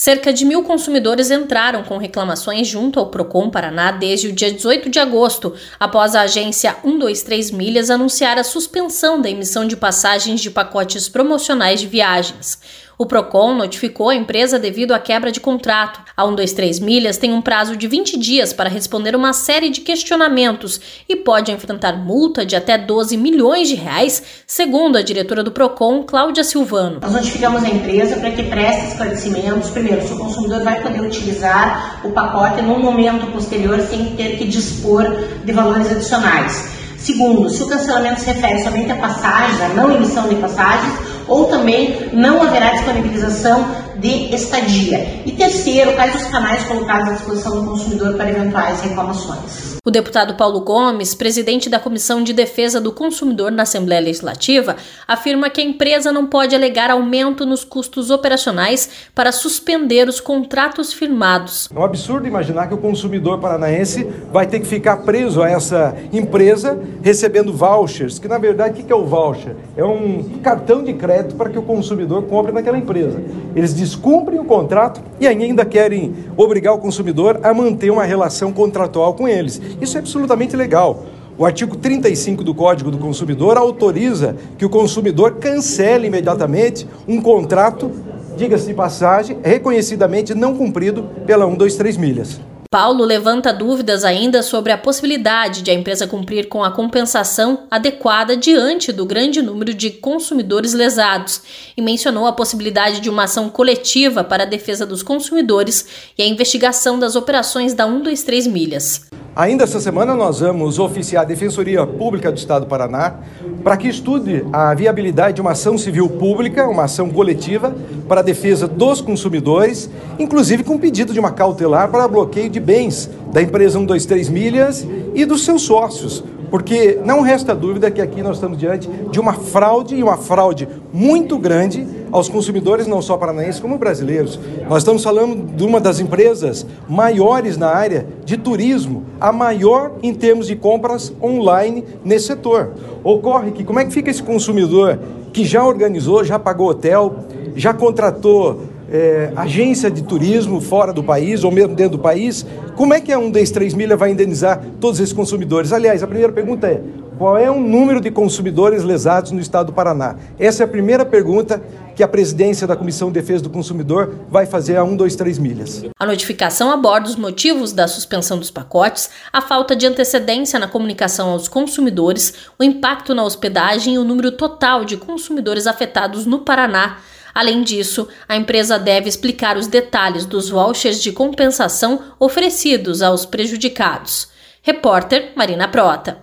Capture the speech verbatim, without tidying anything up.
Cerca de mil consumidores entraram com reclamações junto ao Procon Paraná desde o dia dezoito de agosto, após a agência cento e vinte e três Milhas anunciar a suspensão da emissão de passagens de pacotes promocionais de viagens. O Procon notificou a empresa devido à quebra de contrato. A cento e vinte e três Milhas tem um prazo de vinte dias para responder uma série de questionamentos e pode enfrentar multa de até doze milhões de reais, segundo a diretora do Procon, Cláudia Silvano. Nós notificamos a empresa para que preste esclarecimentos. Primeiro, se o consumidor vai poder utilizar o pacote num momento posterior sem ter que dispor de valores adicionais. Segundo, se o cancelamento se refere somente a passagens, a não emissão de passagens, ou também não haverá disponibilização de estadia. E terceiro, quais os canais colocados à disposição do consumidor para eventuais reclamações. O deputado Paulo Gomes, presidente da Comissão de Defesa do Consumidor na Assembleia Legislativa, afirma que a empresa não pode alegar aumento nos custos operacionais para suspender os contratos firmados. É um absurdo imaginar que o consumidor paranaense vai ter que ficar preso a essa empresa recebendo vouchers, que na verdade o que é o voucher? É um cartão de crédito para que o consumidor compre naquela empresa. Eles descumprem o contrato e ainda querem obrigar o consumidor a manter uma relação contratual com eles. Isso é absolutamente legal. O artigo trinta e cinco do Código do Consumidor autoriza que o consumidor cancele imediatamente um contrato, diga-se de passagem, reconhecidamente não cumprido pela cento e vinte e três Milhas. Paulo levanta dúvidas ainda sobre a possibilidade de a empresa cumprir com a compensação adequada diante do grande número de consumidores lesados e mencionou a possibilidade de uma ação coletiva para a defesa dos consumidores e a investigação das operações da cento e vinte e três Milhas. Ainda essa semana nós vamos oficiar a Defensoria Pública do Estado do Paraná para que estude a viabilidade de uma ação civil pública, uma ação coletiva para a defesa dos consumidores, inclusive com pedido de uma cautelar para bloqueio de bens da empresa cento e vinte e três Milhas e dos seus sócios, porque não resta dúvida que aqui nós estamos diante de uma fraude e uma fraude muito grande aos consumidores, não só paranaenses como brasileiros. Nós estamos falando de uma das empresas maiores na área de turismo, a maior em termos de compras online nesse setor. Ocorre que como é que fica esse consumidor que já organizou, já pagou hotel, já contratou É, agência de turismo fora do país ou mesmo dentro do país, como é que a cento e vinte e três Milhas vai indenizar todos esses consumidores? Aliás, a primeira pergunta é, qual é o número de consumidores lesados no estado do Paraná? Essa é a primeira pergunta que a presidência da Comissão de Defesa do Consumidor vai fazer a cento e vinte e três Milhas. A notificação aborda os motivos da suspensão dos pacotes, a falta de antecedência na comunicação aos consumidores, o impacto na hospedagem e o número total de consumidores afetados no Paraná. Além disso, a empresa deve explicar os detalhes dos vouchers de compensação oferecidos aos prejudicados. Repórter Marina Prota.